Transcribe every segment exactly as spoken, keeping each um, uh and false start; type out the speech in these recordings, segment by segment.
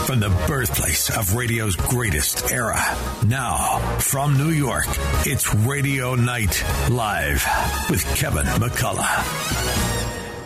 from the birthplace of radio's greatest era. Now, from New York, it's Radio Night Live with Kevin McCullough.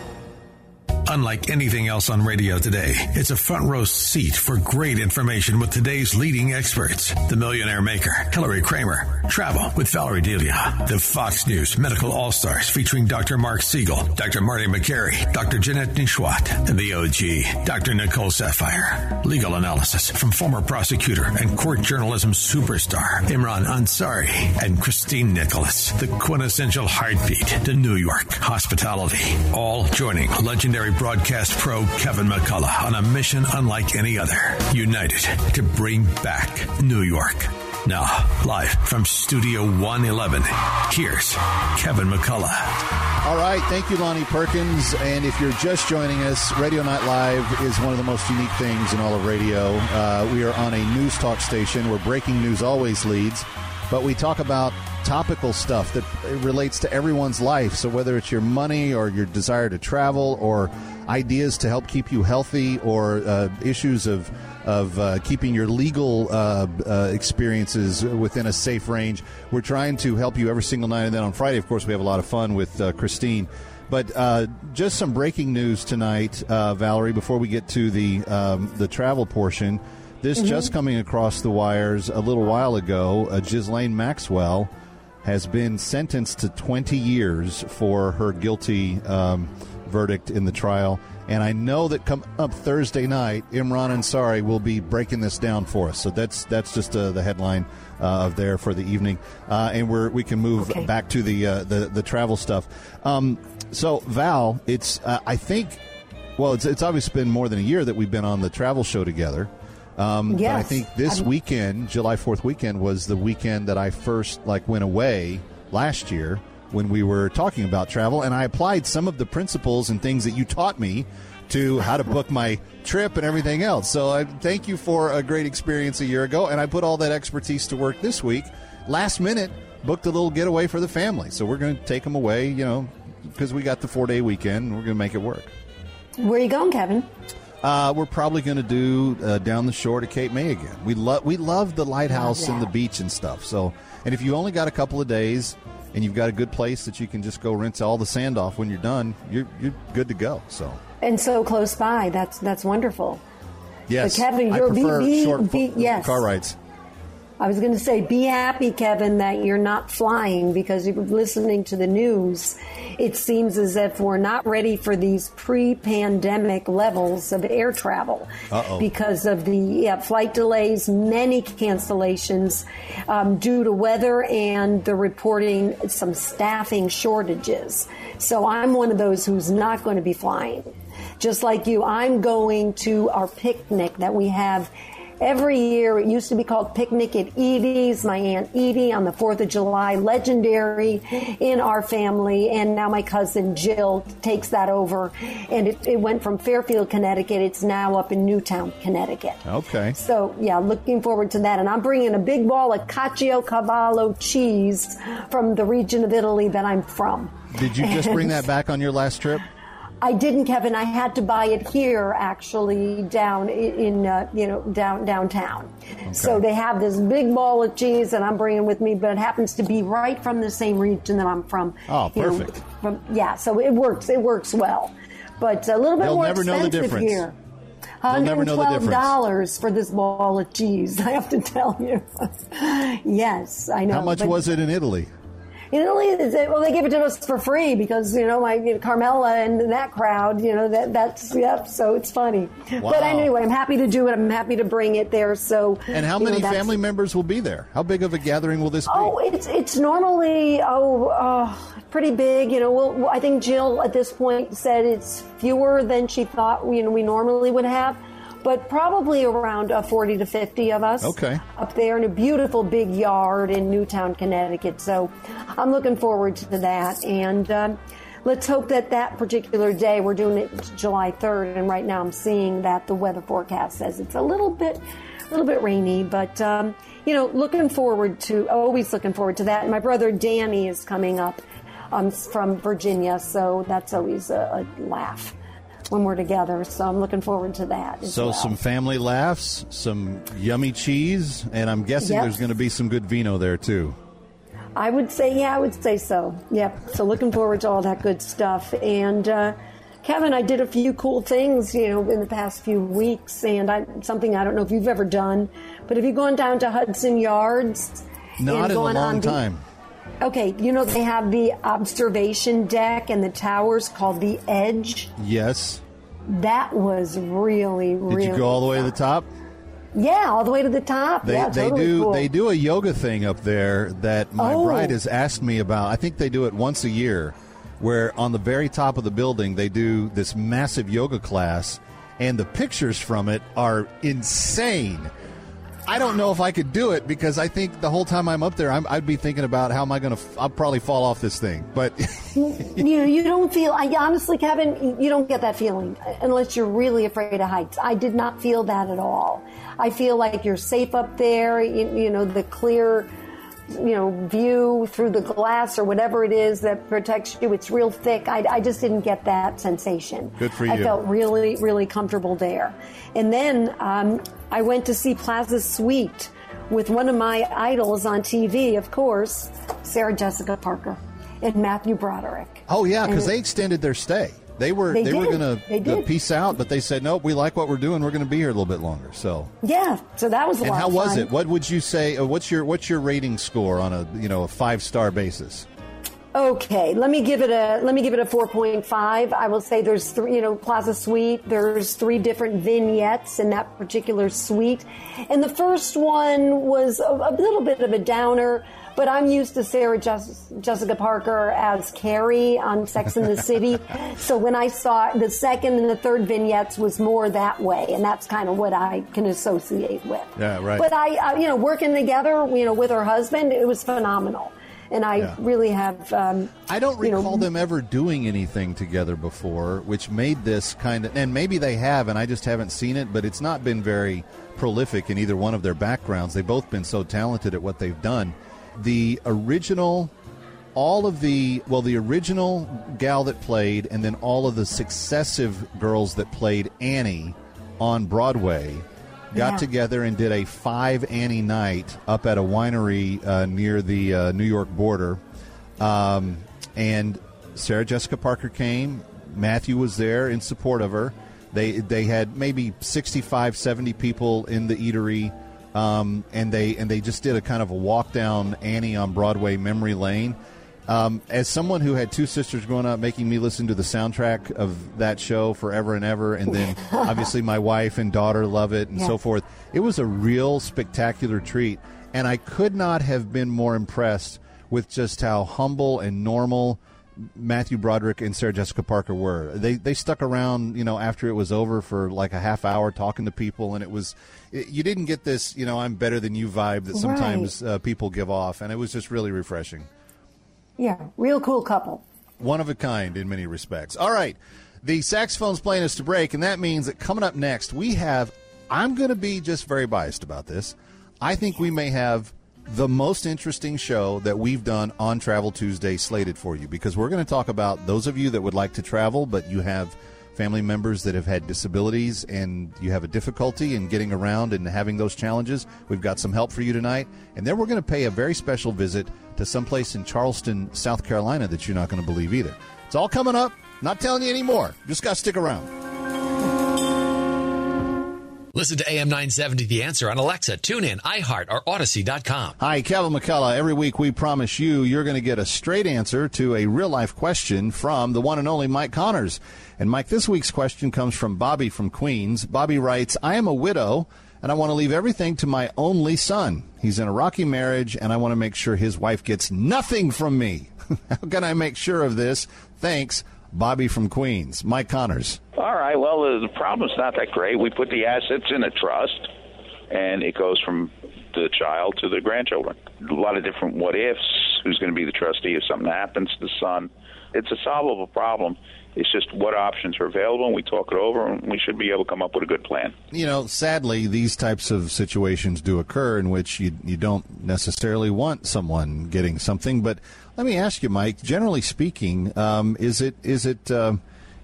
Unlike anything else on radio today, it's a front row seat for great information with today's leading experts. The Millionaire Maker, Hillary Kramer. Travel with Valerie Delia. The Fox News Medical All-Stars featuring Doctor Mark Siegel, Doctor Marty McCary, Doctor Jeanette Nishwat, and the O G, Doctor Nicole Sapphire. Legal analysis from former prosecutor and court journalism superstar Imran Ansari and Christine Nicholas. The quintessential heartbeat to New York hospitality. All joining legendary broadcast pro Kevin McCullough on a mission unlike any other. United to bring back New York. Now, live from Studio one eleven, here's Kevin McCullough. All right, thank you, Lonnie Perkins. And if you're just joining us, Radio Night Live is one of the most unique things in all of radio. Uh, we are on a news talk station where breaking news always leads, but we talk about topical stuff that relates to everyone's life. So whether it's your money or your desire to travel or ideas to help keep you healthy or uh, issues of of uh, keeping your legal uh, uh, experiences within a safe range, we're trying to help you every single night. And then on Friday, of course, we have a lot of fun with uh, Christine. But uh, just some breaking news tonight, uh, Valerie, before we get to the um, the travel portion. This mm-hmm. just coming across the wires a little while ago, uh, Ghislaine Maxwell has been sentenced to twenty years for her guilty um, verdict in the trial. And I know that come up Thursday night, Imran Ansari will be breaking this down for us. So that's that's just uh, the headline uh, of there for the evening. Uh, and we're, we can move okay. back to the, uh, the the travel stuff. Um, so, Val, it's uh, I think, well, it's, it's obviously been more than a year that we've been on the travel show together. Um, yes. But I think this I'm... weekend, July fourth weekend, was the weekend that I first like went away last year when we were talking about travel, and I applied some of the principles and things that you taught me to how to book my trip and everything else. So I thank you for a great experience a year ago, and I put all that expertise to work this week. Last minute, booked a little getaway for the family. So we're going to take them away, you know, because we got the four-day weekend, and we're going to make it work. Where are you going, Kevin? Uh, we're probably going to do uh, down the shore to Cape May again. We love we love the lighthouse and the beach and stuff. So, and if you only got a couple of days and you've got a good place that you can just go rinse all the sand off when you're done, you're you're good to go. So, and so close by. That's that's wonderful. Yes, but Kevin, you're I prefer be, short be, yes. car rides. I was going to say, be happy, Kevin, that you're not flying, because you're listening to the news. It seems as if we're not ready for these pre-pandemic levels of air travel. Uh-oh. Because of the yeah, flight delays, many cancellations um, due to weather, and the reporting some staffing shortages. So I'm one of those who's not going to be flying. Just like you, I'm going to our picnic that we have every year. It used to be called Picnic at Edie's. My Aunt Edie on the fourth of July, legendary in our family. And now my cousin Jill takes that over. And it, it went from Fairfield, Connecticut. It's now up in Newtown, Connecticut. Okay. So, yeah, looking forward to that. And I'm bringing a big ball of Caciocavallo cheese from the region of Italy that I'm from. Did you just bring that back on your last trip? I didn't, Kevin. I had to buy it here, actually, down in, uh, you know, down downtown. Okay. So they have this big ball of cheese that I'm bringing with me, but it happens to be right from the same region that I'm from. Oh, perfect. You know, from, yeah, so it works. It works well. But a little bit They'll more never know the expensive difference. here. They'll never know the difference. one hundred twelve dollars for this ball of cheese, I have to tell you. Yes, I know. How much but, was it in Italy? In Italy, well, they gave it to us for free because, you know, like you know, Carmela and that crowd, you know, that that's, yep, so it's funny. Wow. But anyway, I'm happy to do it. I'm happy to bring it there. So. And how many know, family members will be there? How big of a gathering will this be? Oh, it's it's normally, oh, uh, pretty big. You know, we'll, I think Jill at this point said it's fewer than she thought, you know, we normally would have. But probably around uh, forty to fifty of us okay. up there in a beautiful big yard in Newtown, Connecticut. So I'm looking forward to that. And um, let's hope that that particular day, we're doing it July third. And right now I'm seeing that the weather forecast says it's a little bit a little bit rainy. But, um, you know, looking forward to, always looking forward to that. And my brother Danny is coming up um, from Virginia. So that's always a, a laugh. when we're together. So I'm looking forward to that as So well. some family laughs, some yummy cheese, and I'm guessing Yep. there's going to be some good vino there, too. I would say, yeah, I would say so. Yep. So looking forward to all that good stuff. And, uh, Kevin, I did a few cool things, you know, in the past few weeks, and I, something I don't know if you've ever done, but have you gone down to Hudson Yards? Not in a long the, time. Okay, you know, they have the observation deck and the towers called the Edge. Yes. That was really, really Did you go all the way to the top? Yeah, all the way to the top. They, yeah, they totally do cool. they do a yoga thing up there that my Oh. bride has asked me about. I think they do it once a year, where on the very top of the building they do this massive yoga class, and the pictures from it are insane. I don't know if I could do it because I think the whole time I'm up there, I'm, I'd be thinking about how am I going to. F- I'll probably fall off this thing. But you know, you don't feel. I honestly, Kevin, you don't get that feeling unless you're really afraid of heights. I did not feel that at all. I feel like you're safe up there. You, you know, the clear, you know, view through the glass or whatever it is that protects you. It's real thick. I, I just didn't get that sensation. Good for you. I felt really, really comfortable there. And then um, I went to see Plaza Suite with one of my idols on T V, of course, Sarah Jessica Parker and Matthew Broderick. oh yeah, because And they extended their stay. They were They they, were did. going They to did. peace out, but they said nope. We like what we're doing. We're going to be here a little bit longer. So. Yeah, so that was a And lot how of was fun. it? What would you say? Uh, what's your what's your rating score on a you know a five star basis? Okay, let me give it a let me give it a four point five. I will say there's three, you know, Plaza Suite. There's three different vignettes in that particular suite, and the first one was a, a little bit of a downer. But I'm used to Sarah Jes- Jessica Parker as Carrie on Sex and the City, so when I saw the second and the third vignettes was more that way, and that's kind of what I can associate with. Yeah, right. But I, I you know, working together, you know, with her husband, it was phenomenal. And I Yeah. really have. Um, I don't you know, recall them ever doing anything together before, which made this kind of, and maybe they have, and I just haven't seen it, but it's not been very prolific in either one of their backgrounds. They've both been so talented at what they've done. The original, all of the, well, the original gal that played, and then all of the successive girls that played Annie on Broadway got Yeah. together and did a five Annie night up at a winery uh, near the uh, New York border. Um, and Sarah Jessica Parker came. Matthew was there in support of her. They they had maybe sixty-five, seventy people in the eatery, um, and they and they just did a kind of a walk down Annie on Broadway memory lane. Um, as someone who had two sisters growing up, making me listen to the soundtrack of that show forever and ever, and then obviously my wife and daughter love it and Yeah. so forth, it was a real spectacular treat. And I could not have been more impressed with just how humble and normal Matthew Broderick and Sarah Jessica Parker were. They they stuck around, you know, after it was over for like a half hour talking to people, and it was it, you didn't get this, you know, I'm better than you vibe that sometimes uh, people give off, and it was just really refreshing. Yeah, real cool couple. One of a kind in many respects. All right, the saxophone's playing us to break, and that means that coming up next we have, I'm going to be just very biased about this, I think we may have the most interesting show that we've done on Travel Tuesday slated for you, because we're going to talk about those of you that would like to travel, but you have family members that have had disabilities and you have a difficulty in getting around and having those challenges. We've got some help for you tonight. And then we're going to pay a very special visit to someplace in Charleston, South Carolina that you're not going to believe either. It's all coming up. Not telling you anymore. Just got to stick around. Listen to A M nine seventy The Answer on Alexa, TuneIn, iHeart, or Odyssey dot com. Hi, Kevin McCullough. Every week we promise you you're going to get a straight answer to a real-life question from the one and only Mike Connors. And, Mike, this week's question comes from Bobby from Queens. Bobby writes, I am a widow, and I want to leave everything to my only son. He's in a rocky marriage, and I want to make sure his wife gets nothing from me. How can I make sure of this? Thanks, Bobby from Queens. Mike Connors. All right. Well, the, the problem's not that great. We put the assets in a trust, and it goes from the child to the grandchildren. A lot of different what-ifs. Who's going to be the trustee if something happens to the son? It's a solvable problem. It's just what options are available, and we talk it over, and we should be able to come up with a good plan. You know, sadly, these types of situations do occur in which you you don't necessarily want someone getting something. But let me ask you, Mike. Generally speaking, um, is it is it uh,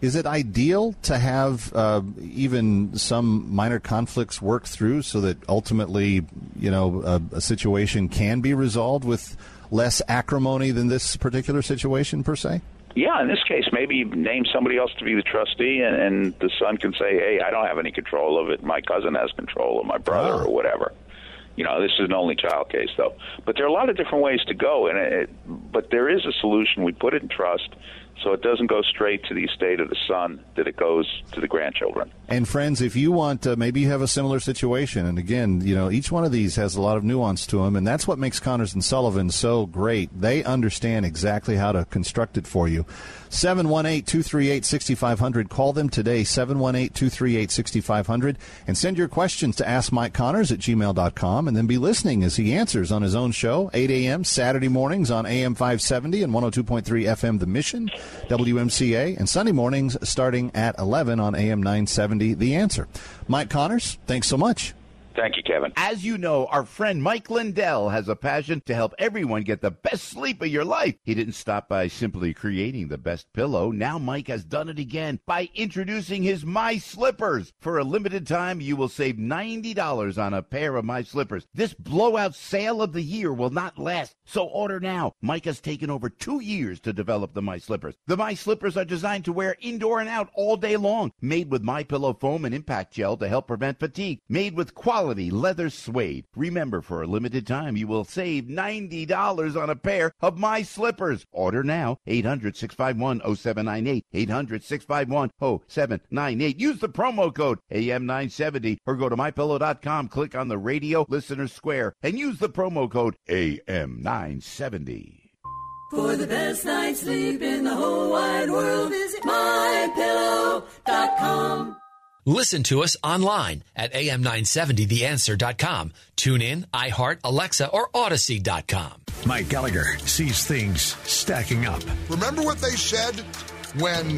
Is it ideal to have uh, even some minor conflicts worked through so that ultimately, you know, a, a situation can be resolved with less acrimony than this particular situation per se? Yeah, in this case, maybe you name somebody else to be the trustee, and, and the son can say, hey, I don't have any control of it. My cousin has control, or my brother, oh. or whatever. You know, this is an only child case, though. But there are a lot of different ways to go, and it, but there is a solution. We put it in trust, so it doesn't go straight to the estate of the son, that it goes to the grandchildren. And friends, if you want, uh, maybe you have a similar situation. And again, you know, each one of these has a lot of nuance to them, and that's what makes Connors and Sullivan so great. They understand exactly how to construct it for you. seven one eight, two three eight, six five zero zero. Call them today, seven one eight, two three eight, six five zero zero, and send your questions to ask mike connors at gmail dot com, and then be listening as he answers on his own show, eight a.m. Saturday mornings on A M five seventy and one oh two point three F M The Mission, W M C A, and Sunday mornings starting at eleven on A M nine seventy The Answer. Mike Connors, thanks so much. Thank you, Kevin. As you know, our friend Mike Lindell has a passion to help everyone get the best sleep of your life. He didn't stop by simply creating the best pillow. Now Mike has done it again by introducing his My Slippers. For a limited time, you will save ninety dollars on a pair of My Slippers. This blowout sale of the year will not last, so order now. Mike has taken over two years to develop the My Slippers. The My Slippers are designed to wear indoor and out all day long. Made with My Pillow foam and impact gel to help prevent fatigue. Made with quality leather suede. Remember, for a limited time, you will save ninety dollars on a pair of My Slippers. Order now, eight hundred, six five one, oh seven nine eight, eight hundred, six five one, oh seven nine eight. Use the promo code A M nine seventy or go to my pillow dot com, click on the radio listener square, and use the promo code A M nine seventy. For the best night's sleep in the whole wide world, visit my pillow dot com. Listen to us online at A M nine seventy the answer dot com. Tune in, iHeart, Alexa, or Odyssey dot com. Mike Gallagher sees things stacking up. Remember what they said when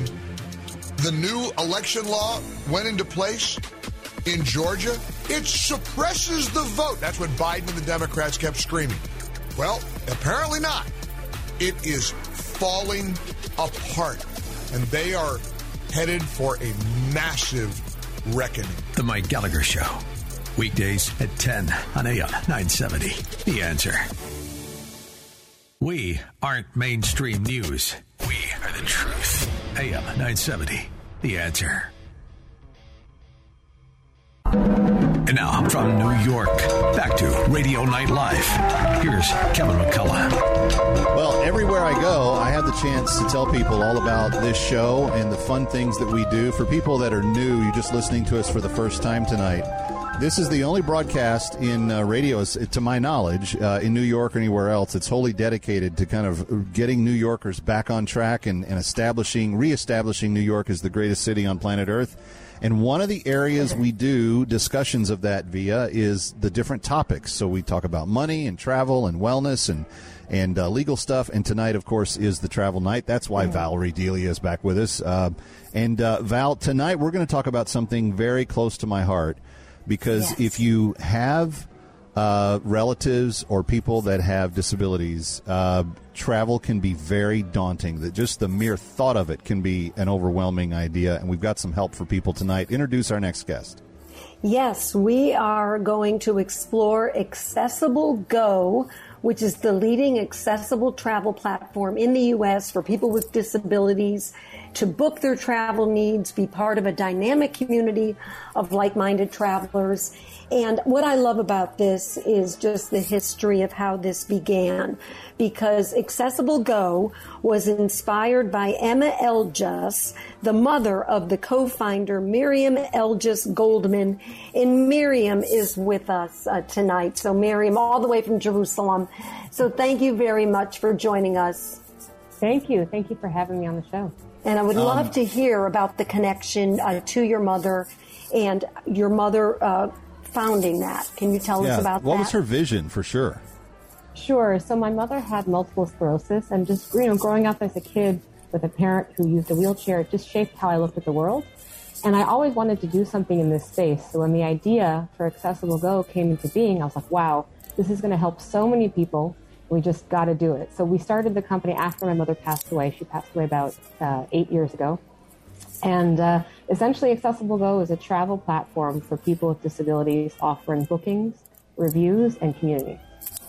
the new election law went into place in Georgia? It suppresses the vote. That's what Biden and the Democrats kept screaming. Well, apparently not. It is falling apart, and they are headed for a massive reckoning. The Mike Gallagher Show. Weekdays at ten on A M nine seventy. The Answer. We aren't mainstream news. We are the truth. A M nine seventy. The Answer. And now, from New York, back to Radio Night Live. Here's Kevin McCullough. Well, everywhere I go, I have the chance to tell people all about this show and the fun things that we do. For people that are new, you're just listening to us for the first time tonight. This is the only broadcast in uh, radio, to my knowledge, uh, in New York or anywhere else. It's wholly dedicated to kind of getting New Yorkers back on track and, and establishing, reestablishing New York as the greatest city on planet Earth. And one of the areas we do discussions of that via is the different topics. So we talk about money and travel and wellness and and uh, legal stuff. And tonight, of course, is the travel night. That's why Valerie Delia is back with us. Uh, and uh, Val, tonight we're going to talk about something very close to my heart, because yes. if you have uh, relatives or people that have disabilities, uh, travel can be very daunting. That just the mere thought of it can be an overwhelming idea, and we've got some help for people tonight. Introduce our next guest. Yes, we are going to explore Accessible Go, which is the leading accessible travel platform in the U S for people with disabilities to book their travel needs, be part of a dynamic community of like-minded travelers. And what I love about this is just the history of how this began, because Accessible Go was inspired by Emma Elgis, the mother of the co-founder Miriam Elgis Goldman. And Miriam is with us uh, tonight. So Miriam, all the way from Jerusalem. So thank you very much for joining us. Thank you. Thank you for having me on the show. And I would Um, love to hear about the connection uh, to your mother and your mother uh, founding that. Can you tell yeah. us about what that? What was her vision, for sure? Sure. So my mother had multiple sclerosis, and just, you know, growing up as a kid with a parent who used a wheelchair, it just shaped how I looked at the world. And I always wanted to do something in this space. So when the idea for Accessible Go came into being, I was like, wow, this is going to help so many people. We just got to do it. So we started the company after my mother passed away. She passed away about uh, eight years ago. And uh, essentially, Accessible Go is a travel platform for people with disabilities offering bookings, reviews, and community.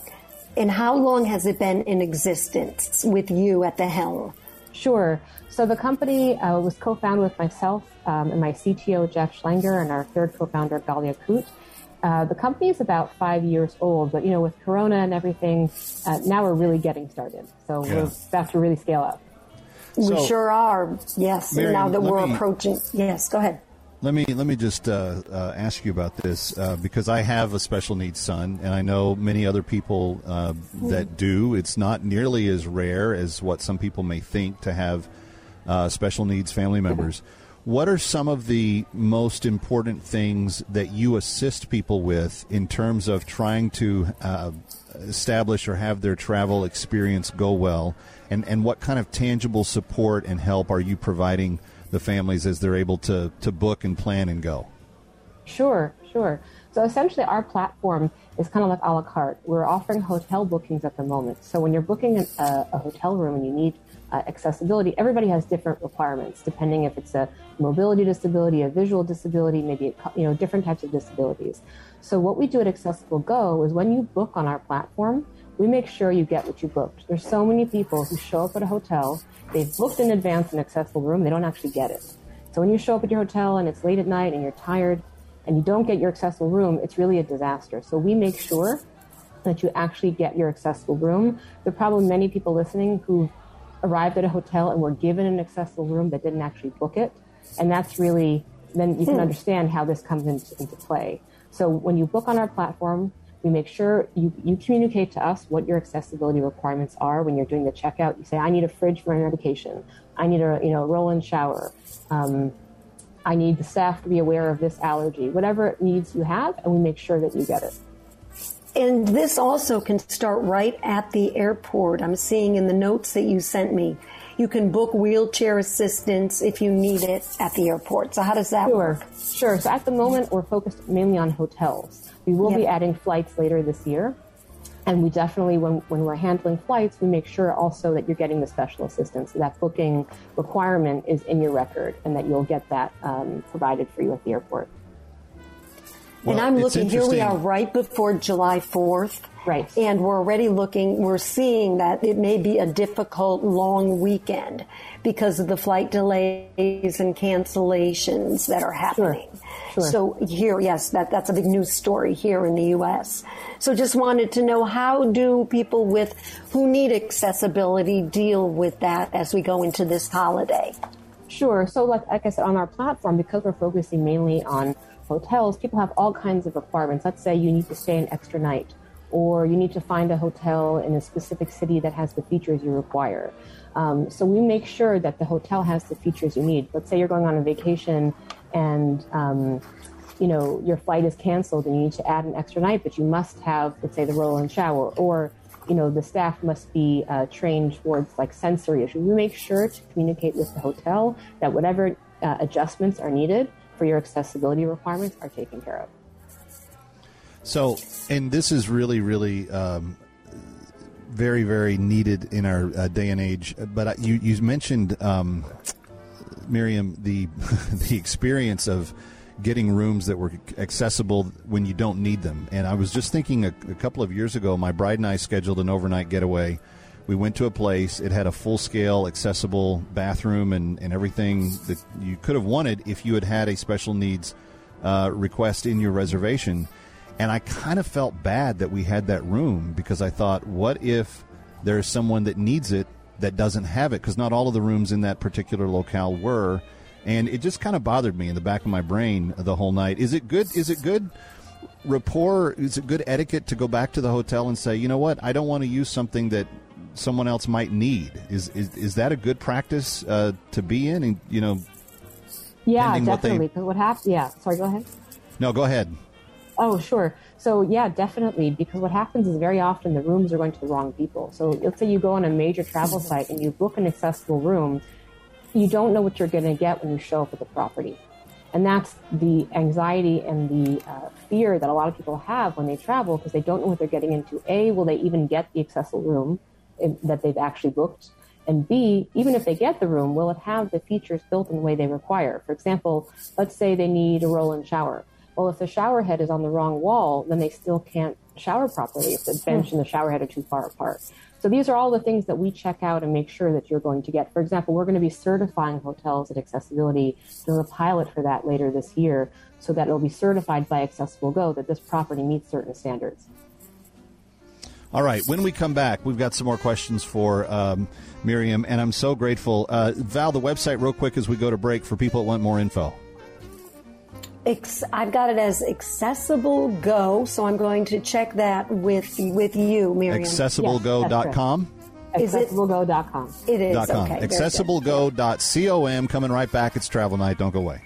And how long has it been in existence with you at the helm? Sure. So the company uh, was co-founded with myself um, and my C T O, Jeff Schlenger, and our third co-founder, Galia Kut. Uh, the company is about five years old, but, you know, with Corona and everything, uh, now we're really getting started. So yeah. we're about to really scale up. We so, sure are, yes. Miriam, now that we're me, approaching. Yes, go ahead. Let me let me just uh, uh, ask you about this uh, because I have a special needs son, and I know many other people uh, that do. It's not nearly as rare as what some people may think to have uh, special needs family members. What are some of the most important things that you assist people with in terms of trying to uh, establish or have their travel experience go well, and, and what kind of tangible support and help are you providing the families as they're able to, to book and plan and go? Sure, sure. So essentially our platform is kind of like a la carte. We're offering hotel bookings at the moment. So when you're booking a, a hotel room and you need uh, accessibility, everybody has different requirements depending if it's a mobility disability, a visual disability, maybe a, you know different types of disabilities. So what we do at Accessible Go is when you book on our platform, we make sure you get what you booked. There's so many people who show up at a hotel, they've booked in advance an accessible room, they don't actually get it. So when you show up at your hotel and it's late at night and you're tired and you don't get your accessible room, it's really a disaster. So we make sure that you actually get your accessible room. There are probably many people listening who arrived at a hotel and were given an accessible room that didn't actually book it. And that's really, then you can understand how this comes into, into play. So when you book on our platform, we make sure you, you communicate to us what your accessibility requirements are. When you're doing the checkout, you say, I need a fridge for my medication. I need a you know roll-in shower. Um, I need the staff to be aware of this allergy. Whatever needs you have, and we make sure that you get it. And this also can start right at the airport. I'm seeing in the notes that you sent me, you can book wheelchair assistance if you need it at the airport. So how does that sure. work? Sure. So at the moment, we're focused mainly on hotels. We will yep. be adding flights later this year. And we definitely, when, when we're handling flights, we make sure also that you're getting the special assistance. So that booking requirement is in your record and that you'll get that um, provided for you at the airport. Well, and I'm looking, here we are right before July fourth. Right. And we're already looking, we're seeing that it may be a difficult long weekend because of the flight delays and cancellations that are happening. Sure. Sure. So here, yes, that, that's a big news story here in the U S. So just wanted to know, how do people with who need accessibility deal with that as we go into this holiday? Sure. So like, like I said, on our platform, because we're focusing mainly on hotels, people have all kinds of requirements. Let's say you need to stay an extra night, or you need to find a hotel in a specific city that has the features you require. Um, so we make sure that the hotel has the features you need. Let's say you're going on a vacation and, um, you know, your flight is canceled and you need to add an extra night, but you must have, let's say, the roll-in shower, or, you know, the staff must be uh, trained towards like sensory issues. We make sure to communicate with the hotel that whatever uh, adjustments are needed for your accessibility requirements are taken care of. So, and this is really, really um, very, very needed in our uh, day and age. But you, you mentioned, um, Miriam, the the experience of getting rooms that were accessible when you don't need them. And I was just thinking a, a couple of years ago, my bride and I scheduled an overnight getaway. We went to a place. It had a full-scale, accessible bathroom and, and everything that you could have wanted if you had had a special needs uh, request in your reservation. And I kind of felt bad that we had that room, because I thought, what if there's someone that needs it that doesn't have it? Because not all of the rooms in that particular locale were. And it just kind of bothered me in the back of my brain the whole night. Is it good? Is it good rapport? Is it good etiquette to go back to the hotel and say, you know what, I don't want to use something that someone else might need? Is is is that a good practice uh, to be in? And you know, yeah, definitely. Because what, what happens? Yeah, sorry, go ahead. No, go ahead. Oh, sure. So yeah, definitely. Because what happens is very often the rooms are going to the wrong people. So let's say you go on a major travel site and you book an accessible room, you don't know what you're going to get when you show up at the property. And that's the anxiety and the uh, fear that a lot of people have when they travel, because they don't know what they're getting into. A, will they even get the accessible room in, that they've actually booked? And B, even if they get the room, will it have the features built in the way they require? For example, let's say they need a roll-in shower. Well, if the shower head is on the wrong wall, then they still can't shower properly if the bench and the shower head are too far apart. So these are all the things that we check out and make sure that you're going to get. For example, we're going to be certifying hotels at accessibility, doing a pilot for that later this year, so that it'll be certified by Accessible Go that this property meets certain standards. All right. When we come back, we've got some more questions for um, Miriam, and I'm so grateful. Uh, Val, the website real quick as we go to break for people that want more info. I've got it as Accessible Go, so I'm going to check that with with you, Miriam. accessible go dot com? Yes, accessible go dot com. It is, .com. okay. accessible go dot com. Coming right back. It's Travel Night. Don't go away.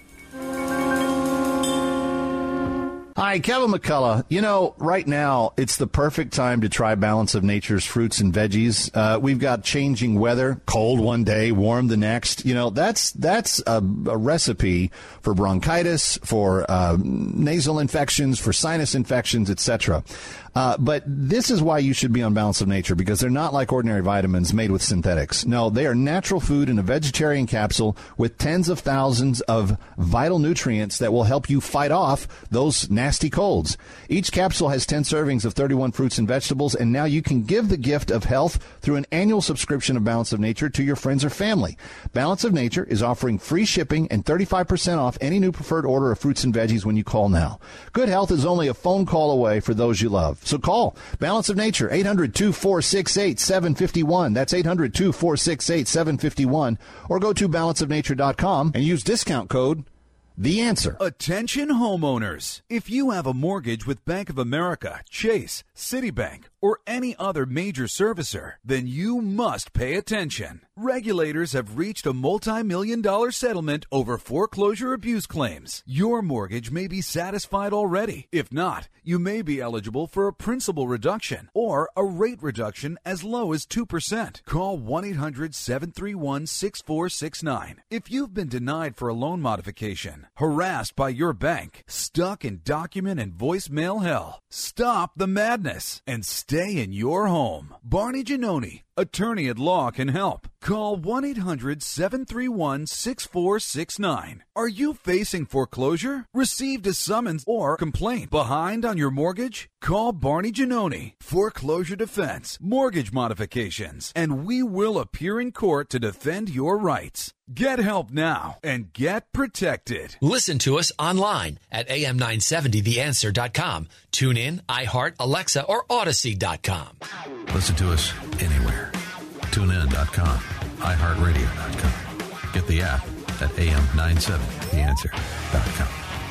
Hi, Kevin McCullough. You know, right now, it's the perfect time to try Balance of Nature's fruits and veggies. Uh, we've got changing weather, cold one day, warm the next. You know, that's that's a, a recipe for bronchitis, for uh, nasal infections, for sinus infections, et cetera. Uh, but this is why you should be on Balance of Nature, because they're not like ordinary vitamins made with synthetics. No, they are natural food in a vegetarian capsule with tens of thousands of vital nutrients that will help you fight off those nasty colds. Each capsule has ten servings of thirty-one fruits and vegetables, and now you can give the gift of health through an annual subscription of Balance of Nature to your friends or family. Balance of Nature is offering free shipping and thirty-five percent off any new preferred order of fruits and veggies when you call now. Good health is only a phone call away for those you love. So call Balance of Nature, eight hundred, two four six eight, seven five one. That's eight hundred, two four six eight, seven five one. Or go to balance of nature dot com and use discount code The Answer. Attention homeowners. If you have a mortgage with Bank of America, Chase, Citibank, or any other major servicer, then you must pay attention. Regulators have reached a multi-million dollar settlement over foreclosure abuse claims. Your mortgage may be satisfied already. If not, you may be eligible for a principal reduction or a rate reduction as low as two percent. Call one eight hundred, seven three one, six four six nine. If you've been denied for a loan modification, harassed by your bank, stuck in document and voicemail hell, stop the madness and stay in your home. Barney Giannone, attorney at law, can help. Call one eight hundred, seven three one, six four six nine. Are you facing foreclosure? Received a summons or complaint behind on your mortgage? Call Barney Giannone, Foreclosure Defense, Mortgage Modifications, and we will appear in court to defend your rights. Get help now and get protected. Listen to us online at A M nine seventy the answer dot com. Tune in, iHeart, Alexa, or Odyssey dot com. Listen to us anywhere. tune in dot com, i heart radio dot com. Get the app at A M nine seventy the answer dot com.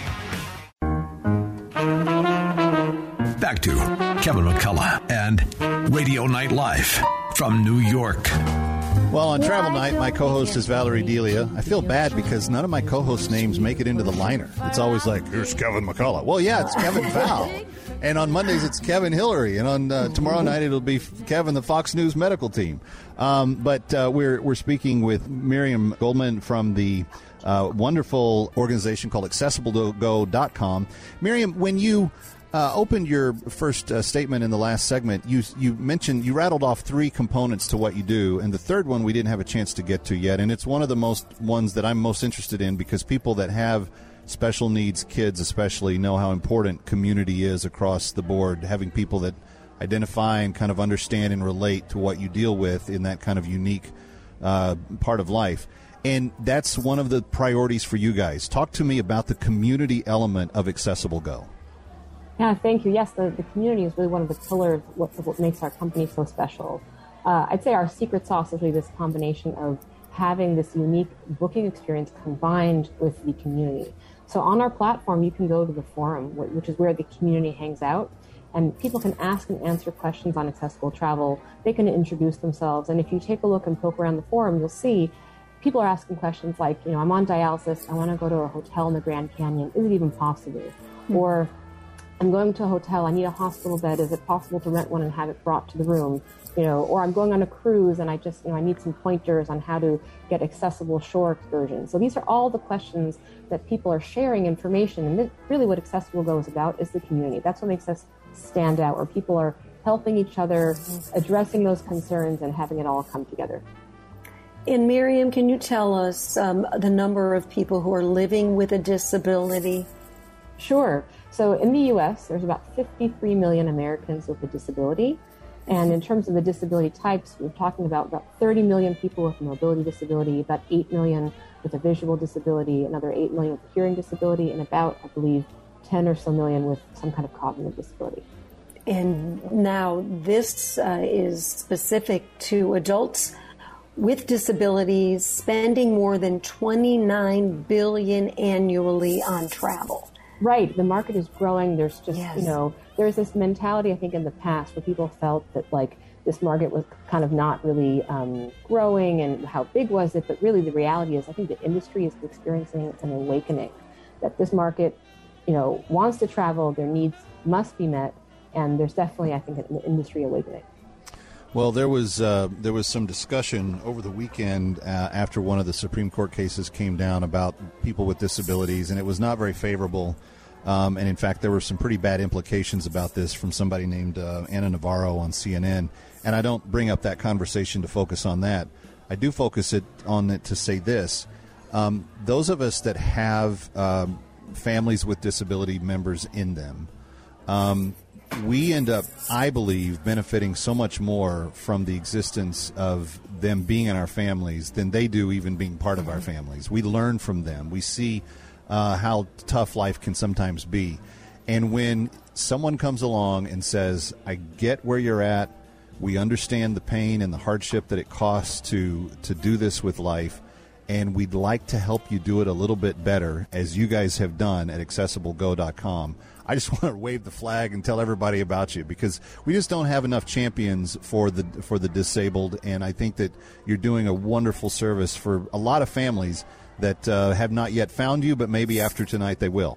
Back to Kevin McCullough and Radio Night Live from New York. Well, on Travel Night, my co-host is Valerie Delia. I feel bad because none of my co-host names make it into the liner. It's always like, here's Kevin McCullough. Well, yeah, it's Kevin Val. And on Mondays, it's Kevin Hillary. And on uh, tomorrow night, it'll be Kevin, the Fox News medical team. Um, but uh, we're we're speaking with Miriam Goldman from the uh, wonderful organization called accessible go dot com. Miriam, when you Uh, opened your first uh, statement in the last segment, you you mentioned, you rattled off three components to what you do, and the third one we didn't have a chance to get to yet, and it's one of the most ones that I'm most interested in because people that have special needs, kids especially, know how important community is across the board, having people that identify and kind of understand and relate to what you deal with in that kind of unique uh, part of life. And that's one of the priorities for you guys. Talk to me about the community element of Accessible Go. Yeah, thank you. Yes, the, the community is really one of the pillars of what, of what makes our company so special. Uh, I'd say our secret sauce is really this combination of having this unique booking experience combined with the community. So on our platform, you can go to the forum, which is where the community hangs out, and people can ask and answer questions on accessible travel. They can introduce themselves, and if you take a look and poke around the forum, you'll see people are asking questions like, you know, I'm on dialysis, I want to go to a hotel in the Grand Canyon. Is it even possible? Mm-hmm. Or I'm going to a hotel, I need a hospital bed. Is it possible to rent one and have it brought to the room? You know, or I'm going on a cruise and I just, you know, I need some pointers on how to get accessible shore excursions. So these are all the questions that people are sharing information. And this, really what Accessible Go is about is the community. That's what makes us stand out, where people are helping each other, addressing those concerns and having it all come together. And Miriam, can you tell us um, the number of people who are living with a disability? Sure. So in the U S, there's about fifty-three million Americans with a disability. And in terms of the disability types, we're talking about about thirty million people with a mobility disability, about eight million with a visual disability, another eight million with a hearing disability, and about, I believe, ten or so million with some kind of cognitive disability. And now this uh, is specific to adults with disabilities spending more than twenty-nine billion dollars annually on travel. Right. The market is growing. There's just, yes. you know, there's this mentality, I think, in the past where people felt that, like, this market was kind of not really um, growing and how big was it. But really the reality is I think the industry is experiencing an awakening, that this market, you know, wants to travel, their needs must be met. And there's definitely, I think, an industry awakening. Well, there was uh, there was some discussion over the weekend uh, after one of the Supreme Court cases came down about people with disabilities, and it was not very favorable. Um, and, in fact, there were some pretty bad implications about this from somebody named uh, Ana Navarro on C N N. And I don't bring up that conversation to focus on that. I do focus it on it to say this. Um, those of us that have um, families with disability members in them, um, we end up, I believe, benefiting so much more from the existence of them being in our families than they do even being part of our families. We learn from them. We see uh, how tough life can sometimes be. And when someone comes along and says, I get where you're at, we understand the pain and the hardship that it costs to, to do this with life, and we'd like to help you do it a little bit better, as you guys have done at accessible go dot com. I just want to wave the flag and tell everybody about you, because we just don't have enough champions for the for the disabled, and I think that you're doing a wonderful service for a lot of families that uh, have not yet found you, but maybe after tonight they will.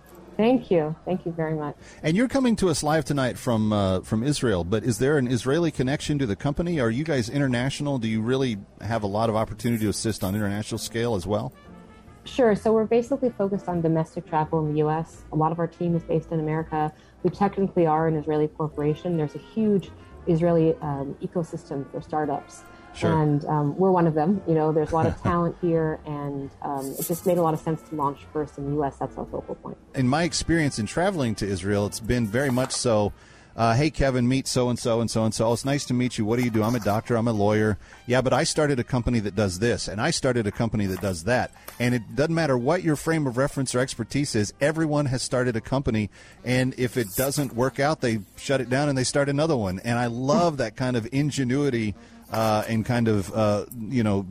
Thank you. Thank you very much. And you're coming to us live tonight from uh, from Israel, but is there an Israeli connection to the company? Are you guys international? Do you really have a lot of opportunity to assist on international scale as well? Sure. So we're basically focused on domestic travel in the U S. A lot of our team is based in America. We technically are an Israeli corporation. There's a huge Israeli um, ecosystem for startups. Sure. And um, we're one of them. You know, there's a lot of talent here, and um, it just made a lot of sense to launch first in the U S. That's our focal point. In my experience in traveling to Israel, it's been very much so, uh, hey, Kevin, meet so-and-so and so-and-so. Oh, it's nice to meet you. What do you do? I'm a doctor. I'm a lawyer. Yeah, but I started a company that does this, and I started a company that does that. And it doesn't matter what your frame of reference or expertise is. Everyone has started a company, and if it doesn't work out, they shut it down and they start another one. And I love that kind of ingenuity Uh, and kind of, uh, you know,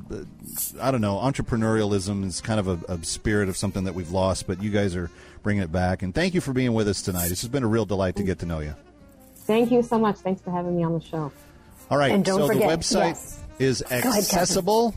I don't know, entrepreneurialism is kind of a, a spirit of something that we've lost, but you guys are bringing it back. And thank you for being with us tonight. It's just been a real delight to get to know you. Thank you so much. Thanks for having me on the show. All right. And don't so forget, the website yes. is accessible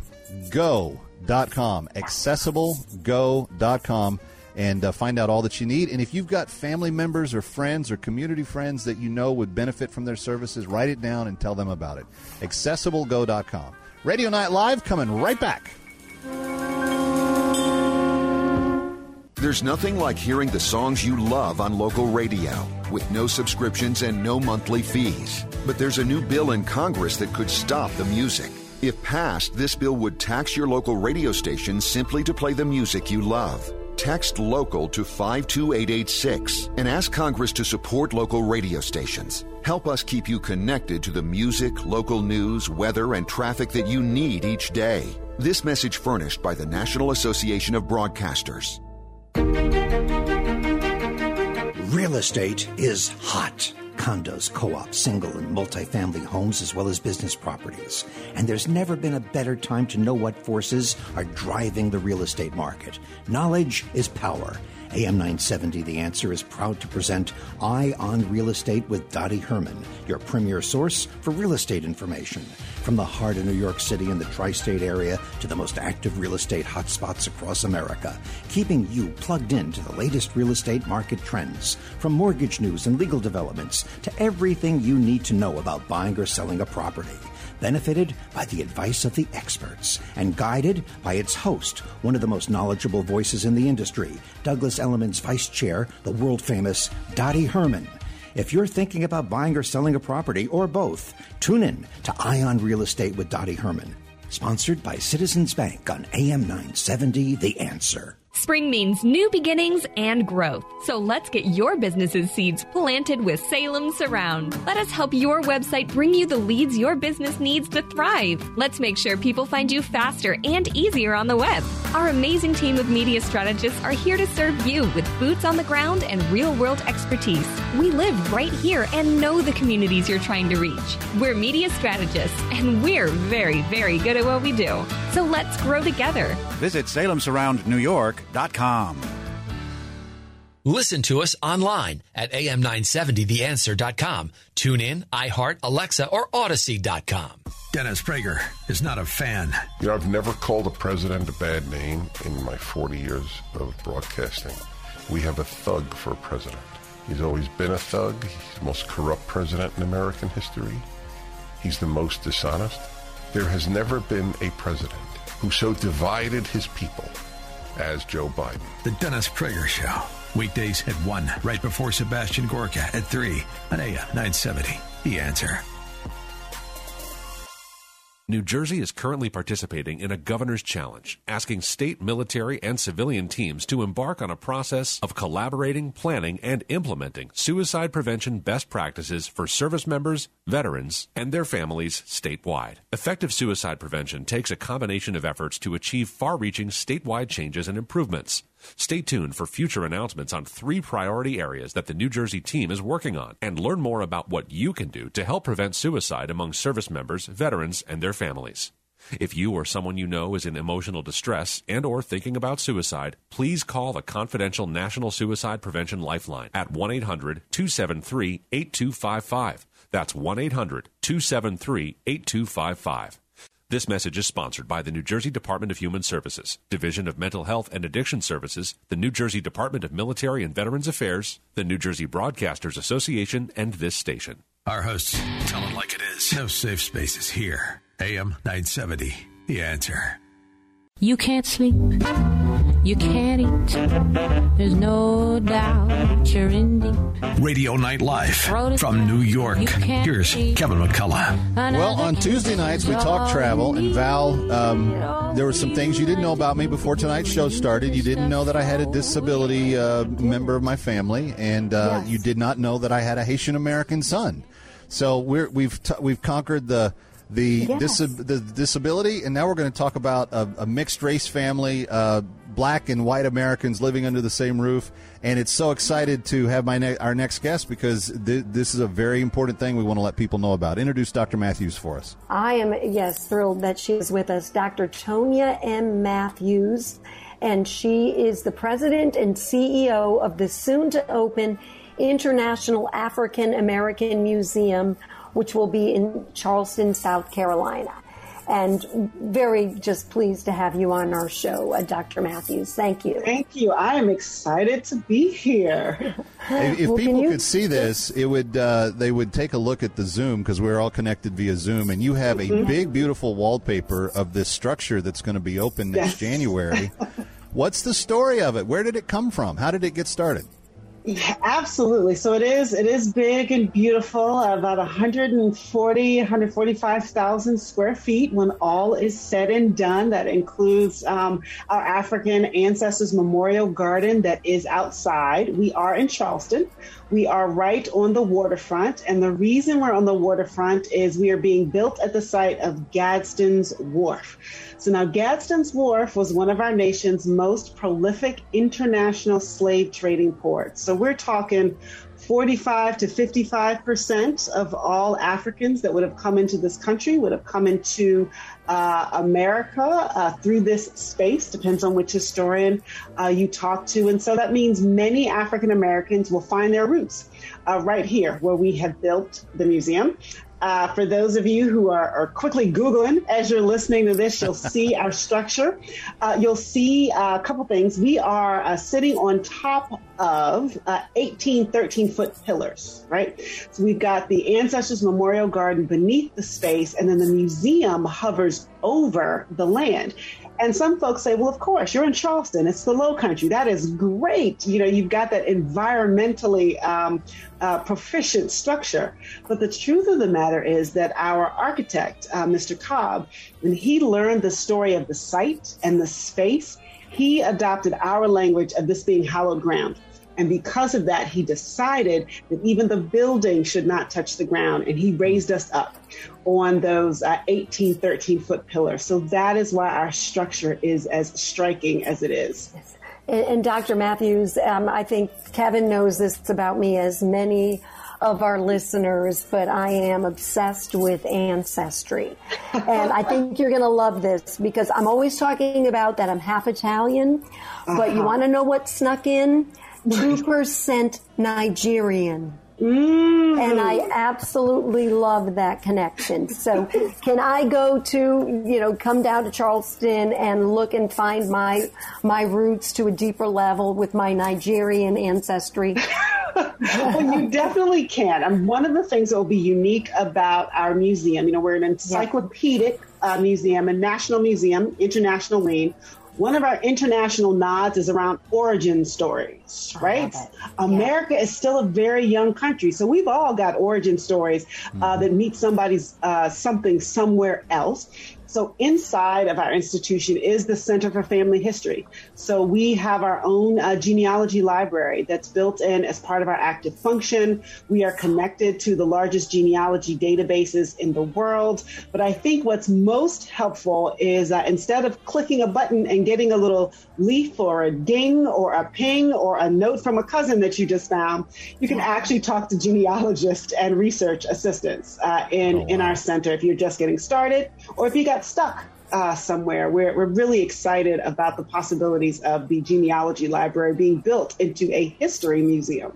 go dot com. accessible go dot com. And uh, find out all that you need. And if you've got family members or friends or community friends that you know would benefit from their services, write it down and tell them about it. accessible go dot com. Radio Night Live coming right back. There's nothing like hearing the songs you love on local radio with no subscriptions and no monthly fees. But there's a new bill in Congress that could stop the music. If passed, this bill would tax your local radio station simply to play the music you love. Text LOCAL to five two eight eight six and ask Congress to support local radio stations. Help us keep you connected to the music, local news, weather, and traffic that you need each day. This message furnished by the National Association of Broadcasters. Real estate is hot. Condos, co-ops, single and multifamily homes, as well as business properties. And there's never been a better time to know what forces are driving the real estate market. Knowledge is power. A M nine seventy The Answer is proud to present Eye on Real Estate with Dottie Herman, your premier source for real estate information. From the heart of New York City and the tri-state area to the most active real estate hotspots across America, keeping you plugged into the latest real estate market trends, from mortgage news and legal developments to everything you need to know about buying or selling a property. Benefited by the advice of the experts and guided by its host, one of the most knowledgeable voices in the industry, Douglas Elliman's vice chair, the world-famous Dottie Herman. If you're thinking about buying or selling a property, or both, tune in to Eye on Real Estate with Dottie Herman. Sponsored by Citizens Bank on A M nine seventy, The Answer. Spring means new beginnings and growth. So let's get your business's seeds planted with Salem Surround. Let us help your website bring you the leads your business needs to thrive. Let's make sure people find you faster and easier on the web. Our amazing team of media strategists are here to serve you with boots on the ground and real-world expertise. We live right here and know the communities you're trying to reach. We're media strategists, and we're very, very good at what we do. So let's grow together. Visit Salem Surround New York dot com. Listen to us online at A M nine seventy the answer dot com. Tune in, iHeart, Alexa, or Odyssey dot com. Dennis Prager is not a fan. You know, I've never called a president a bad name in my forty years of broadcasting. We have a thug for a president. He's always been a thug. He's the most corrupt president in American history. He's the most dishonest. There has never been a president who so divided his people as Joe Biden. The Dennis Prager Show. Weekdays at one, right before Sebastian Gorka at three on A M nine seventy. The Answer. New Jersey is currently participating in a governor's challenge, asking state military and civilian teams to embark on a process of collaborating, planning, and implementing suicide prevention best practices for service members, veterans, and their families statewide. Effective suicide prevention takes a combination of efforts to achieve far-reaching statewide changes and improvements. Stay tuned for future announcements on three priority areas that the New Jersey team is working on, and learn more about what you can do to help prevent suicide among service members, veterans, and their families. If you or someone you know is in emotional distress and or thinking about suicide, please call the confidential National Suicide Prevention Lifeline at one eight hundred two seven three eight two five five. That's one eight hundred two seven three eight two five five. This message is sponsored by the New Jersey Department of Human Services, Division of Mental Health and Addiction Services, the New Jersey Department of Military and Veterans Affairs, the New Jersey Broadcasters Association, and this station. Our hosts tell it like it is. No safe spaces here. A M nine seventy, The Answer. You can't sleep. You can't eat. There's no doubt you're in deep. Radio Night Live from New York. Here's Kevin McCullough. Well, on Tuesday nights, we talk travel. And Val, um, there were some things you didn't know about me before tonight's show started. You didn't know that I had a disability uh, member of my family. And uh, yes. You did not know that I had a Haitian-American son. So we're, we've t- we've conquered the... The, yes. dis- the disability, and now we're going to talk about a, a mixed-race family, uh, black and white Americans living under the same roof, and it's so excited to have my ne- our next guest because th- this is a very important thing we want to let people know about. Introduce Doctor Matthews for us. I am, yes, thrilled that she is with us, Doctor Tonya M. Matthews, and she is the president and C E O of the soon-to-open International African American Museum, which will be in Charleston, South Carolina. And very just pleased to have you on our show, uh, Doctor Matthews. Thank you. Thank you. I am excited to be here. If, if well, people could see this, it would uh, they would take a look at the Zoom because we're all connected via Zoom, and you have a mm-hmm. big, beautiful wallpaper of this structure that's going to be open next yes. January. What's the story of it? Where did it come from? How did it get started? Yeah, absolutely. So it is. It is big and beautiful. About one hundred forty, one hundred forty-five thousand square feet. When all is said and done, that includes um, our African Ancestors Memorial Garden that is outside. We are in Charleston. We are right on the waterfront, and the reason we're on the waterfront is we are being built at the site of Gadsden's Wharf. So now Gadsden's Wharf was one of our nation's most prolific international slave trading ports. So we're talking forty-five to fifty-five percent of all Africans that would have come into this country would have come into uh, America uh, through this space, depends on which historian uh, you talk to. And so that means many African Americans will find their roots uh, right here where we have built the museum. Uh, for those of you who are, are quickly Googling as you're listening to this, you'll see our structure. Uh, you'll see uh, a couple things. We are uh, sitting on top of uh, eighteen thirteen-foot pillars, right? So we've got the Ancestors Memorial Garden beneath the space, and then the museum hovers over the land. And some folks say, well, of course, you're in Charleston. It's the Low Country. That is great. You know, you've got that environmentally um, uh, proficient structure. But the truth of the matter is that our architect, uh, Mister Cobb, when he learned the story of the site and the space, he adopted our language of this being hallowed ground. And because of that, he decided that even the building should not touch the ground. And he raised us up on those uh, eighteen, thirteen-foot pillars. So that is why our structure is as striking as it is. Yes. And, and Doctor Matthews, um, I think Kevin knows this about me, as many of our listeners, but I am obsessed with ancestry. And I think you're going to love this, because I'm always talking about that I'm half Italian, uh-huh. but you want to know what snuck in? two percent Nigerian. Mm. And I absolutely love that connection. So can I go to, you know, come down to Charleston and look and find my my roots to a deeper level with my Nigerian ancestry? Well, you definitely can. And one of the things that will be unique about our museum, you know, we're an encyclopedic uh, museum, a national museum, international lean. One of our international nods is around origin stories, right? America yeah. is still a very young country. So we've all got origin stories uh, that meet somebody's uh, something somewhere else. So inside of our institution is the Center for Family History. So we have our own uh, genealogy library that's built in as part of our active function. We are connected to the largest genealogy databases in the world. But I think what's most helpful is uh, instead of clicking a button and getting a little leaf or a ding or a ping or a note from a cousin that you just found, you can actually talk to genealogists and research assistants uh, in, oh, wow. in our center if you're just getting started, or if you got stuck uh, somewhere. We're, we're really excited about the possibilities of the genealogy library being built into a history museum.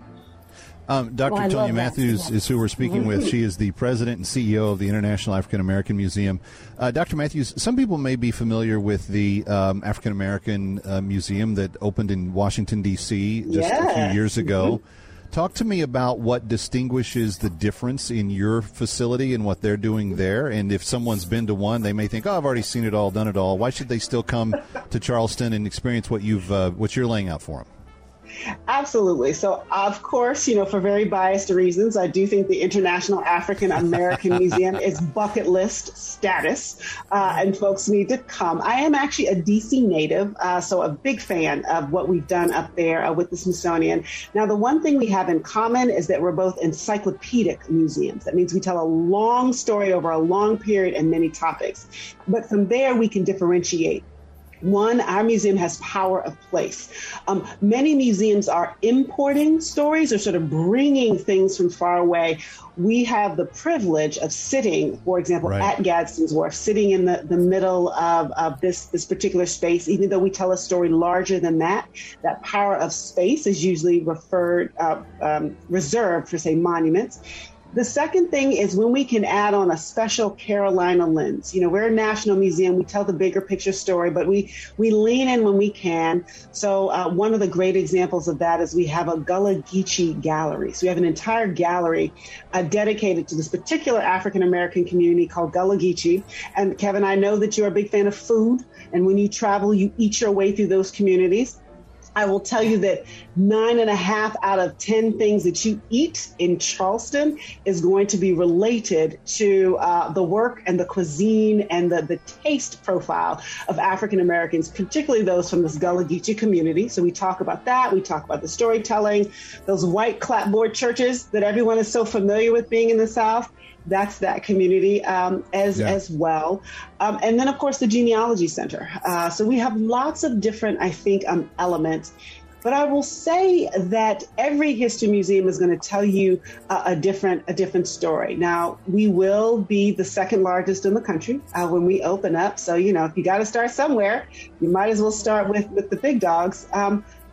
Um, Doctor Well, Tonya Matthews is who we're speaking with. She is the president and C E O of the International African American Museum. Uh, Doctor Matthews, some people may be familiar with the um, African American uh, Museum that opened in Washington, D C just yeah. a few years ago. Mm-hmm. Talk to me about what distinguishes the difference in your facility and what they're doing there. And if someone's been to one, they may think, oh, I've already seen it all, done it all. Why should they still come to Charleston and experience what you've uh, what you're laying out for them? Absolutely. So, of course, you know, for very biased reasons, I do think the International African American Museum is bucket list status, uh, and folks need to come. I am actually a D C native, uh, so a big fan of what we've done up there uh, with the Smithsonian. Now, the one thing we have in common is that we're both encyclopedic museums. That means we tell a long story over a long period and many topics. But from there, we can differentiate. One, our museum has power of place. Um, many museums are importing stories or sort of bringing things from far away. We have the privilege of sitting, for example, right. at Gadsden's Wharf, sitting in the, the middle of, of this, this particular space. Even though we tell a story larger than that, that power of space is usually referred, uh, um, reserved for, say, monuments. The second thing is when we can add on a special Carolina lens. You know, we're a national museum. We tell the bigger picture story, but we, we lean in when we can. So uh, one of the great examples of that is we have a Gullah Geechee gallery. So we have an entire gallery uh, dedicated to this particular African-American community called Gullah Geechee. And Kevin, I know that you're a big fan of food. And when you travel, you eat your way through those communities. I will tell you that nine and a half out of ten things that you eat in Charleston is going to be related to uh, the work and the cuisine and the, the taste profile of African Americans, particularly those from this Gullah Geechee community. So we talk about that. We talk about the storytelling, those white clapboard churches that everyone is so familiar with being in the South. That's that community um, as yeah. as well. Um, and then, of course, the Genealogy Center. Uh, so we have lots of different, I think, um, elements. But I will say that every history museum is going to tell you uh, a different a different story. Now, we will be the second largest in the country uh, when we open up. So, you know, if you got to start somewhere, you might as well start with, with the big dogs. Um,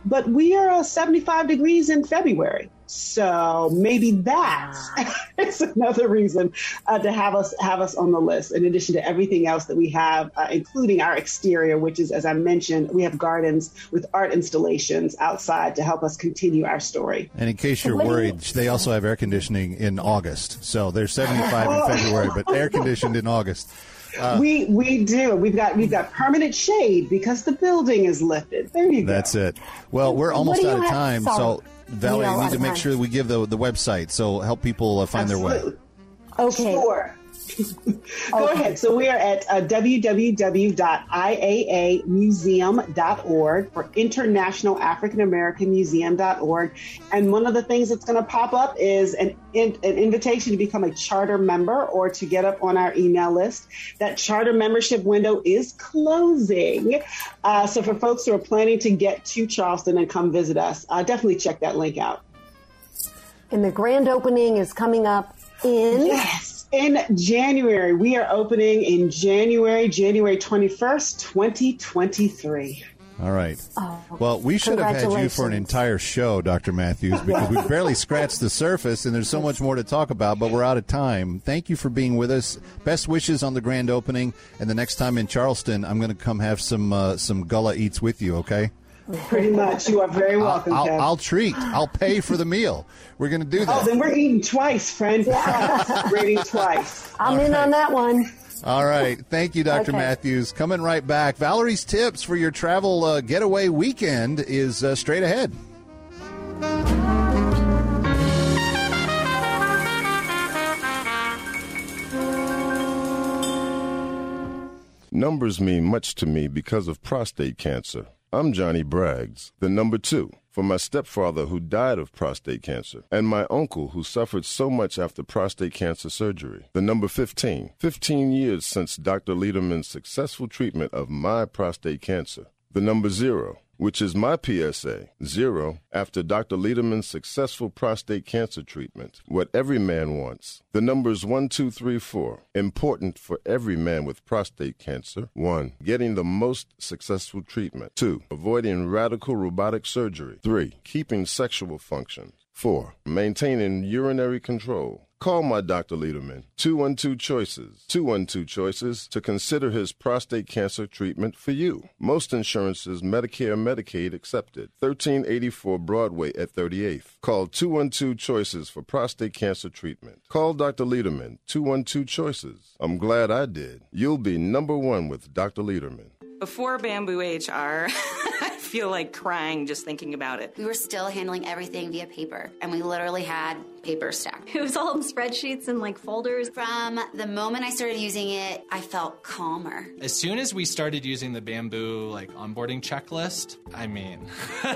but we are uh, seventy-five degrees in February. So maybe that is another reason uh, to have us have us on the list, in addition to everything else that we have, uh, including our exterior, which is, as I mentioned, we have gardens with art installations outside to help us continue our story. And in case you're worried, they also have air conditioning in August. So they're seventy-five in February, but air conditioned in August. Uh, we we do. We've got we've got permanent shade because the building is lifted. There you go. That's it. Well, we're almost out of have? time, Sorry. so Valerie, We we are need to out make of sure that we give the the website, so help people uh, find Absolutely. their way. Okay. Sure. Go ahead. So we are at uh, w w w dot i a a museum dot org or International African American Museum dot org. And one of the things that's going to pop up is an, in, an invitation to become a charter member or to get up on our email list. That charter membership window is closing. Uh, so for folks who are planning to get to Charleston and come visit us, uh, definitely check that link out. And the grand opening is coming up in... Yes. In January. We are opening in January, January twenty-first, twenty twenty-three. All right. Oh, well, we should have had you for an entire show, Doctor Matthews, because we barely scratched the surface, and there's so much more to talk about, but we're out of time. Thank you for being with us. Best wishes on the grand opening, and the next time in Charleston, I'm going to come have some uh, some Gullah Eats with you, okay? Pretty much. You are very welcome, I'll, Kev. I'll, I'll treat. I'll pay for the meal. We're going to do that. Oh, then we're eating twice, friend. We're eating twice. I'm in on that one. All right. Thank you, Doctor Okay. Matthews. Coming right back. Valerie's tips for your travel uh, getaway weekend is uh, straight ahead. Numbers mean much to me because of prostate cancer. I'm Johnny Braggs, the number two, for my stepfather who died of prostate cancer, and my uncle who suffered so much after prostate cancer surgery. The number fifteen, fifteen years since Doctor Lederman's successful treatment of my prostate cancer. The number zero, which is my P S A, zero, after Doctor Lederman's successful prostate cancer treatment. What every man wants. The numbers one, two, three, four, important for every man with prostate cancer. One, getting the most successful treatment. Two, avoiding radical robotic surgery. Three, keeping sexual functions. Four, maintaining urinary control. Call my Doctor Lederman, two one two Choices, two one two Choices, to consider his prostate cancer treatment for you. Most insurances, Medicare, Medicaid accepted. thirteen eighty-four Broadway at thirty-eighth. Call two one two Choices for prostate cancer treatment. Call Doctor Lederman, two one two Choices. I'm glad I did. You'll be number one with Doctor Lederman. Before Bamboo H R, I feel like crying just thinking about it. We were still handling everything via paper, and we literally had paper stacked. It was all in spreadsheets and like folders. From the moment I started using it, I felt calmer. As soon as we started using the Bamboo like onboarding checklist, I mean,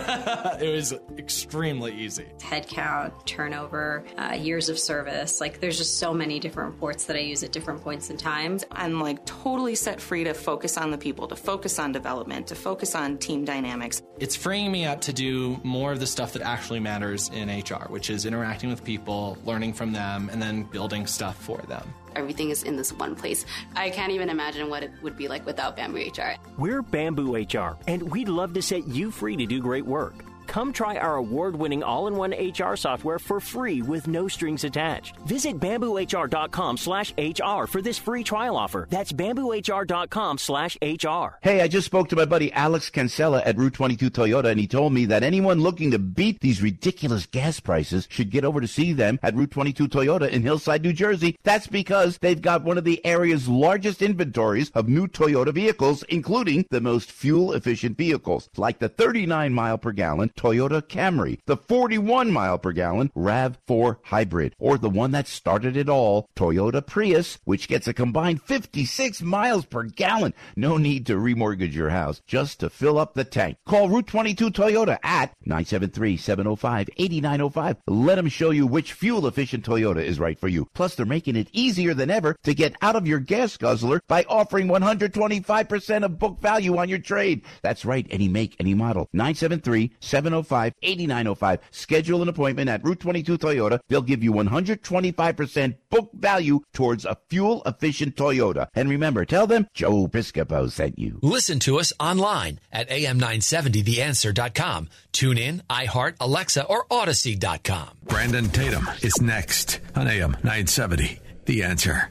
it was extremely easy. Head count, turnover, uh, years of service. Like there's just so many different reports that I use at different points in time. I'm like totally set free to focus on the people, to focus on development, to focus on team dynamics. It's freeing me up to do more of the stuff that actually matters in H R, which is interacting with people, learning from them, and then building stuff for them. Everything is in this one place. I can't even imagine what it would be like without Bamboo H R. We're Bamboo H R, and we'd love to set you free to do great work. Come try our award-winning all-in-one H R software for free with no strings attached. Visit bamboo h r dot com slash H R for this free trial offer. That's bamboo h r dot com slash H R. Hey, I just spoke to my buddy Alex Cancella at Route twenty-two Toyota, and he told me that anyone looking to beat these ridiculous gas prices should get over to see them at Route twenty-two Toyota in Hillside, New Jersey. That's because they've got one of the area's largest inventories of new Toyota vehicles, including the most fuel-efficient vehicles, like the thirty-nine mile per gallon Toyota Camry, the forty-one mile per gallon RAV four Hybrid, or the one that started it all, Toyota Prius, which gets a combined fifty-six miles per gallon. No need to remortgage your house just to fill up the tank. Call Route twenty-two Toyota at nine seven three, seven oh five, eight nine oh five. Let them show you which fuel-efficient Toyota is right for you. Plus, they're making it easier than ever to get out of your gas guzzler by offering one hundred twenty-five percent of book value on your trade. That's right, any make, any model. nine seven three, seven seven oh five, eight nine oh five. Schedule an appointment at Route twenty-two Toyota. They'll give you one hundred twenty-five percent book value towards a fuel-efficient Toyota. And remember, tell them Joe Piscopo sent you. Listen to us online at A M nine seventy the answer dot com. Tune in, iHeart, Alexa, or Odyssey dot com. Brandon Tatum is next on A M nine seventy. The Answer.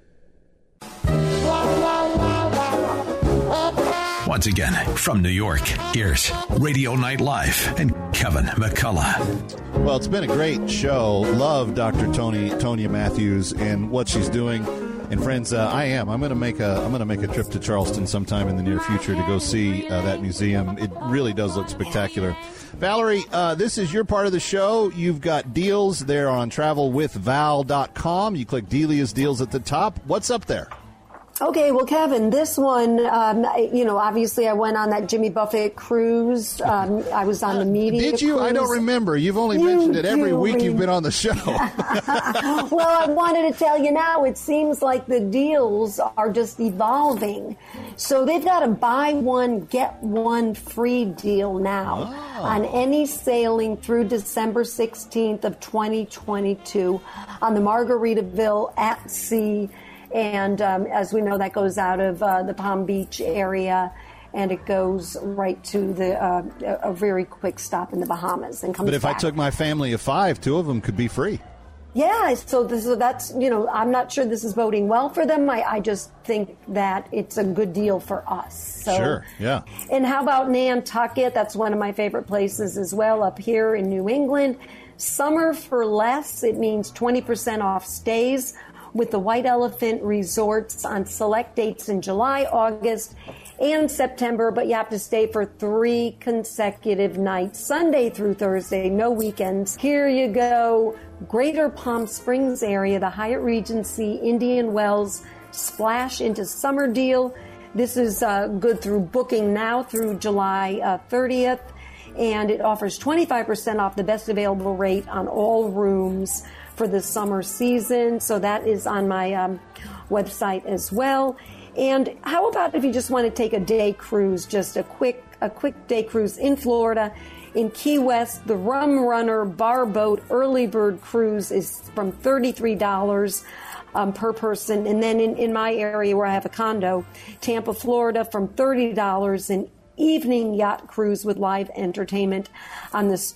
Once again, from New York, here's Radio Night Live and Kevin McCullough. Well, it's been a great show. Love Doctor Tony Tonya Matthews and what she's doing. And friends, uh, I am. I'm going to make a. I'm going to make a trip to Charleston sometime in the near future to go see uh, that museum. It really does look spectacular. Valerie, uh, this is your part of the show. You've got deals there on travel with val dot com. You click Delia's Deals at the top. What's up there? Okay, well, Kevin, this one, um, you know, obviously I went on that Jimmy Buffett cruise. Um, I was on the media Did you? cruise. I don't remember. You've only you mentioned it every week you've been on the show. Well, I wanted to tell you now, it seems like the deals are just evolving. So they've got a buy one, get one free deal now oh. on any sailing through December sixteenth of twenty twenty-two on the Margaritaville at sea. And um, as we know, that goes out of uh, the Palm Beach area, and it goes right to the uh, a very quick stop in the Bahamas and comes But if back. I took my family of five, two of them could be free. Yeah, so this is, that's, you know, I'm not sure this is voting well for them. I, I just think that it's a good deal for us. So. Sure, yeah. And how about Nantucket? That's one of my favorite places as well, up here in New England. Summer for less, it means twenty percent off stays with the White Elephant Resorts on select dates in July, August, and September, but you have to stay for three consecutive nights, Sunday through Thursday, no weekends. Here you go, Greater Palm Springs area, the Hyatt Regency, Indian Wells, splash into summer deal. This is uh, good through booking now through July uh, thirtieth, and it offers twenty-five percent off the best available rate on all rooms for the summer season. So that is on my um, website as well. And how about if you just want to take a day cruise, just a quick a quick day cruise in Florida, in Key West, the Rum Runner Barboat Early Bird Cruise is from thirty-three dollars um, per person. And then in, in my area where I have a condo, Tampa, Florida, from thirty dollars, and evening yacht cruise with live entertainment on the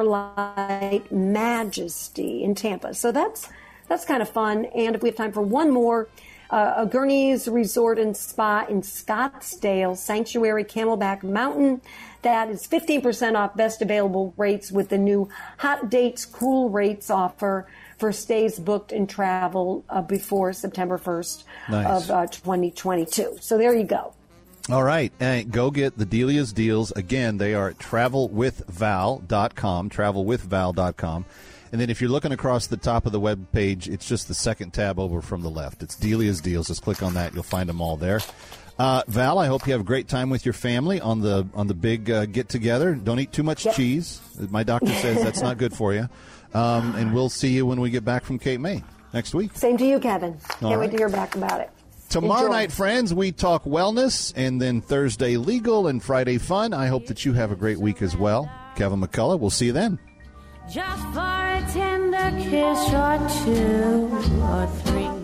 Starlight Majesty in Tampa. So that's that's kind of fun. And if we have time for one more, uh, a Gurney's Resort and Spa in Scottsdale, Sanctuary Camelback Mountain. That is fifteen percent off best available rates with the new Hot Dates Cool Rates offer for stays booked and travel uh, before September first nice. of uh, twenty twenty-two. So there you go. All right. Uh, go get the Delia's Deals. Again, they are at travel with val dot com, travel with val dot com. And then if you're looking across the top of the web page, it's just the second tab over from the left. It's Delia's Deals. Just click on that. You'll find them all there. Uh, Val, I hope you have a great time with your family on the on the big uh, get-together. Don't eat too much yep. cheese. My doctor says that's not good for you. Um, and we'll see you when we get back from Cape May next week. Same to you, Kevin. Can't all wait right. to hear back about it. Tomorrow Enjoy. night, friends, we talk wellness, and then Thursday legal and Friday fun. I hope that you have a great week as well. Kevin McCullough, we'll see you then. Just for a tender kiss or two or three.